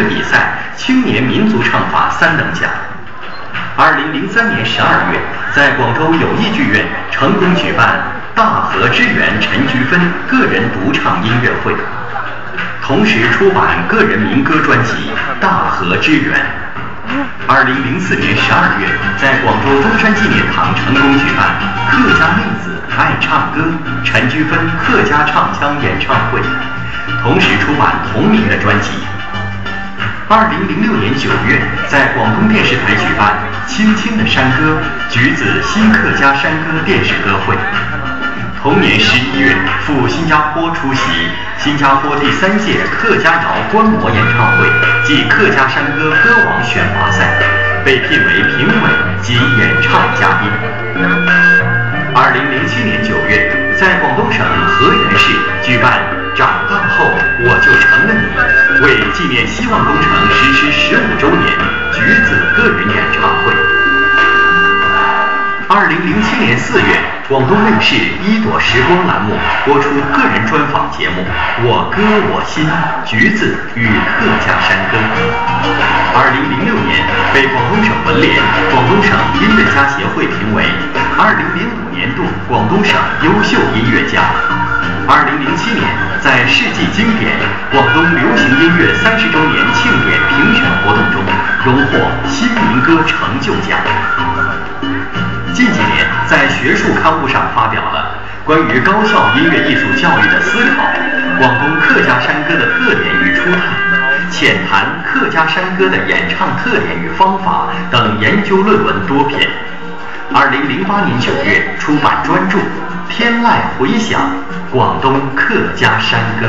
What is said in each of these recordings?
比赛青年民族唱法3等奖。2003年12月，在广州友谊剧院成功举办大河之源陈菊芬个人独唱音乐会，同时出版个人民歌专辑《大河之源》。2004年12月，在广州中山纪念堂成功举办客家妹子爱唱歌陈菊芬客家唱腔演唱会，同时出版同名的专辑。2006年9月，在广东电视台举办《青青的山歌》橘子新客家山歌电视歌会。同年11月，赴新加坡出席新加坡第3届客家谣观摩演唱会暨客家山歌歌王选拔赛，被聘为评委及演唱嘉宾。2007年9月，在广东省河源市举办长大后我就成了你，为纪念希望工程实施15周年橘子个人演唱会。2007年4月，广东卫视一朵时光栏目播出个人专访节目《我歌我心橘子与客家山歌》。2006年，被广东省文联、广东省音乐家协会评为2005年度广东省优秀音乐家。2007年，在世纪经典广东流行音乐30周年庆典评选活动中，荣获新民歌成就奖。近几年，在学术刊物上发表了关于高校音乐艺术教育的思考、广东客家山歌的特点与初探、浅谈客家山歌的演唱特点与方法等研究论文多篇。2008年9月出版专著《天籁回响：广东客家山歌》。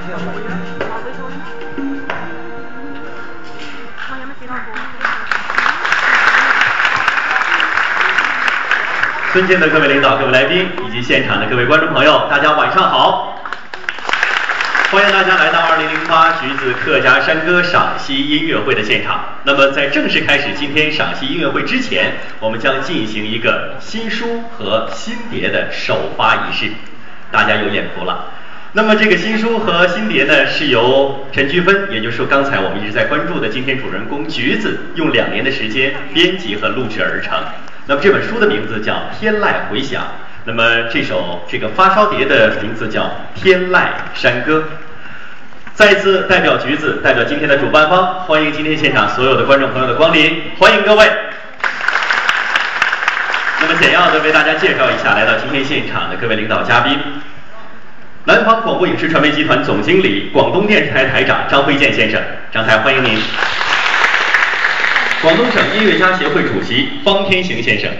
尊敬的各位领导、各位来宾以及现场的各位观众朋友，大家晚上好！欢迎大家来到2008橘子客家山歌赏析音乐会的现场。那么在正式开始今天赏析音乐会之前，我们将进行一个新书和新碟的首发仪式，大家有眼福了。那么这个新书和新碟呢，是由陈菊芬，也就是说刚才我们一直在关注的今天主人公橘子，用2年的时间编辑和录制而成。那么这本书的名字叫《天籁回响》，那么这个发烧碟的名字叫《天籁山歌》。再次代表橘子，代表今天的主办方，欢迎今天现场所有的观众朋友的光临，欢迎各位。那么简要的为大家介绍一下来到今天现场的各位领导嘉宾。南方广播影视传媒集团总经理、广东电视台台长张辉健先生，张台欢迎您。广东省音乐家协会主席方天行先生，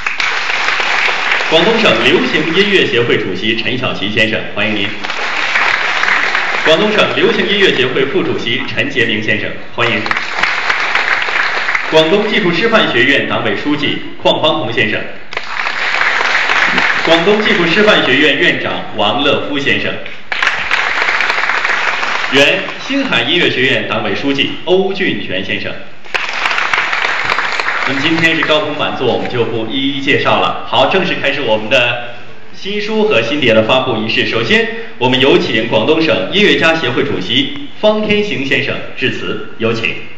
广东省流行音乐协会主席陈小奇先生，欢迎您。广东省流行音乐协会副主席陈杰明先生，欢迎。广东技术师范学院党委书记邝方红先生，广东技术师范学院院长王乐夫先生，原星海音乐学院党委书记欧俊全先生。那么今天是高朋满座，我们就不一一介绍了。好，正式开始我们的新书和新碟的发布仪式。首先，我们有请广东省音乐家协会主席方天行先生致辞，有请。